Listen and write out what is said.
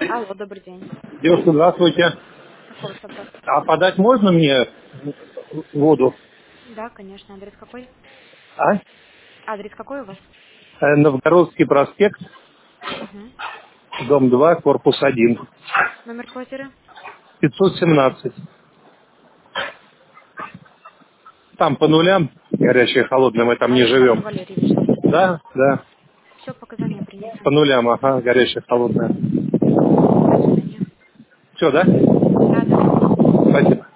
Алло, добрый день. Девушка, здравствуйте. Какой у вас вопрос? А подать можно мне воду? Да, конечно. Адрес какой? А? Адрес какой у вас? Новгородский проспект, Угу. дом 2, корпус 1, Номер квартиры? 517. Там по нулям, горячее, холодное, мы там не Александр живем. Валерьевич, да? Да, да, Все, показания по принято. нулям, ага, горячее, холодное. До свидания. Все, да? Да, да. Спасибо.